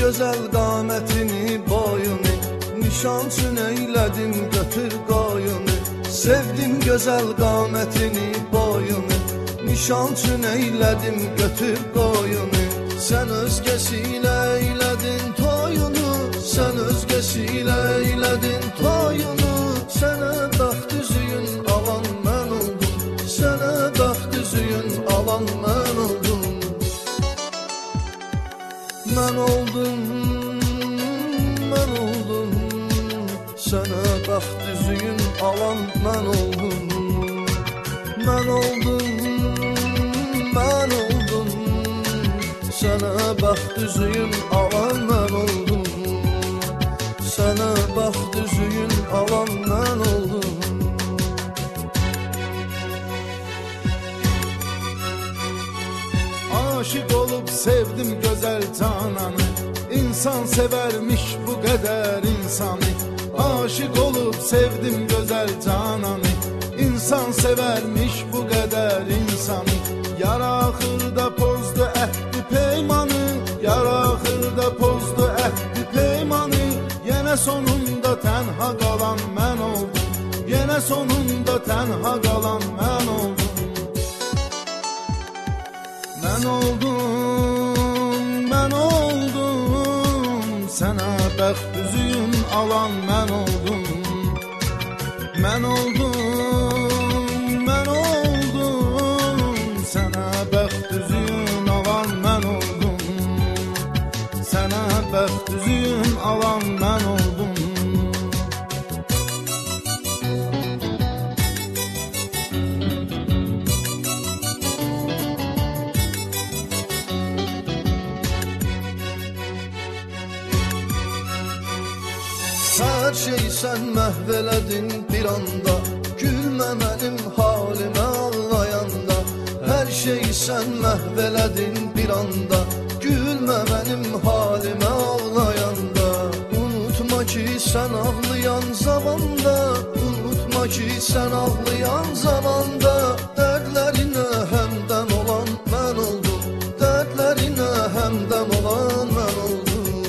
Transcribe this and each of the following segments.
gözəl qamətini, boyunu, nişançın eylədim götür qoyunu. Sevdim gözəl qamətini, boyunu, nişançın eylədim götür qoyunu. Sən özgəsi ilə eylədin toyunu, sən özgəsi ilə eylədin toyunu. Sənə baxt üzüyün alan mən oldum, sənə baxt üzüyün alan mən oldum. Mən oldum, mən oldum, sənə baxt üzüyün alan mən oldum. Mən oldum, mən oldum, sənə baxt üzüyün alan mən oldum. Sənə baxt üzüyün alan mən oldum. Aşık olup sevdim güzel cananı, İnsan severmiş bu kadar insanı. Aşık olup sevdim güzel cananı, İnsan severmiş bu kadar insanı. Yar ahırda pozdu ehdi peymanı, Yar ahırda pozdu ehdi peymanı. Yine sonunda tenha kalan mən oldum, Yine sonunda tenha kalan mən oldum. Mən oldum, mən oldum, sənə bəxt üzüyün alan mən oldum. Mən oldum, mən oldum, sənə bəxt üzüyün alan mən oldum. Sənə bəxt üzüyün alan mən oldum. Hər şey sən məhv elədin bir anda, gülmə mənim halimə ağlayanda. Hər şey sən məhv elədin bir anda, gülmə mənim halimə ağlayanda. Unutma ki sən ağlayan zamanda, unutma ki sən ağlayan zamanda. Dərdlərinə həmdəm olan mən oldum, dərdlərinə həmdəm olan mən oldum.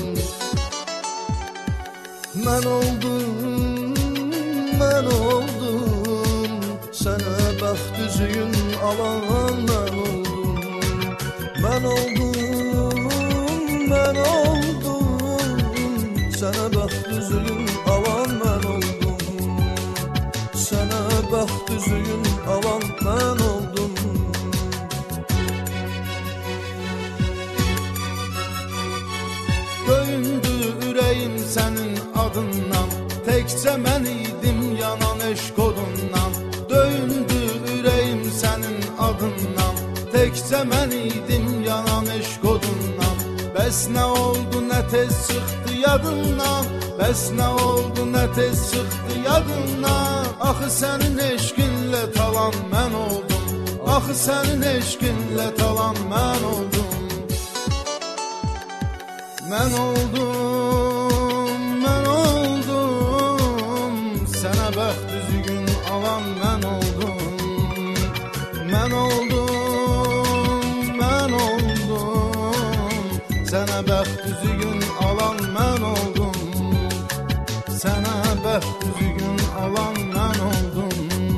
Mən oldum, mən oldum, sənə bəxt üzüyün alan mən oldum. Mən oldum, mən oldum, sənə bəxt üzüyün alan mən oldum. Sənə bəxt üzüyün alan mən oldum. Döyündü ürəyim sənin adından, Təkcə mən idim yanan eşq odundan. Döyündü ürəyim sənin adından, Təkcə mən idim yanan eşq odundan. Bəs nə oldu nə tez çıxdı yadından, Bəs nə oldu nə tez çıxdı yadından. Axı sənin eşqinlə talan mən oldum, Axı sənin eşqinlə talan mən oldum. Mən oldum, mən oldum, sənə bəxt üzüyün alan mən oldum. Mən oldum, mən oldum, sənə bəxt üzüyün alan mən oldum. Sənə bəxt üzüyün alan mən oldum.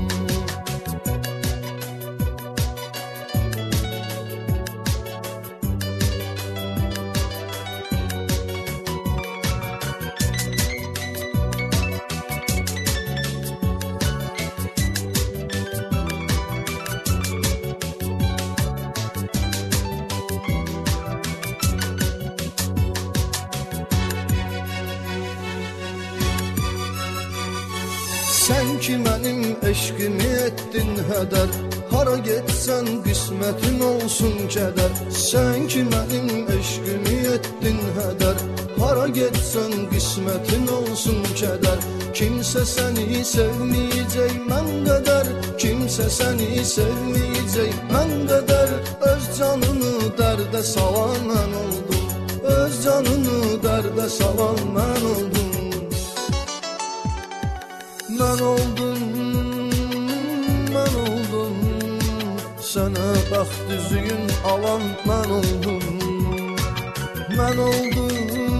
Sən ki mənim eşqimi etdin hədər, hara getsən qismətin olsun kədər. Sən ki mənim eşqimi etdin hədər, hara getsən qismətin olsun kədər. Kimsə səni sevməyəcək mən qədər, kimsə səni sevməyəcək mən qədər. Öz canını dərdə salan mən oldum, öz canını dərdə salan mən oldum. Mən oldum, mən oldum, sənə bəxt üzüyün alan mən oldum. Mən oldum,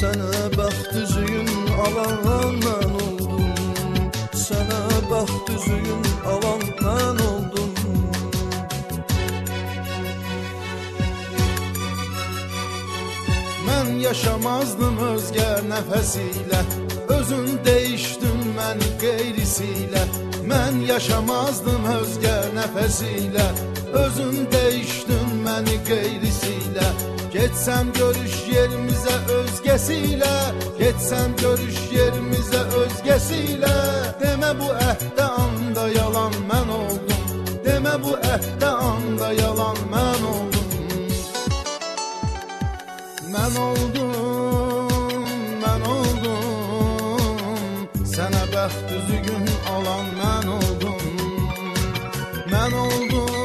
Sənə bəxt üzüyün alan mən oldum. Sənə bəxt üzüyün alan mən oldum. Mən yaşamazdım özgə nəfəsilə, özün değişdin məni qeyrisilə. Mən yaşamazdım özgə nəfəsilə, özün değişdin məni qeyrisilə. Getsəm görüş yerimizə özgəsilə, getsəm görüş yerimizə özgəsilə. Demə bu əhdə anda yalan mən oldum, demə bu əhdə anda yalan mən oldum. Mən oldum, mən oldum, sənə bəxt üzüyün alan mən oldum. Mən oldum.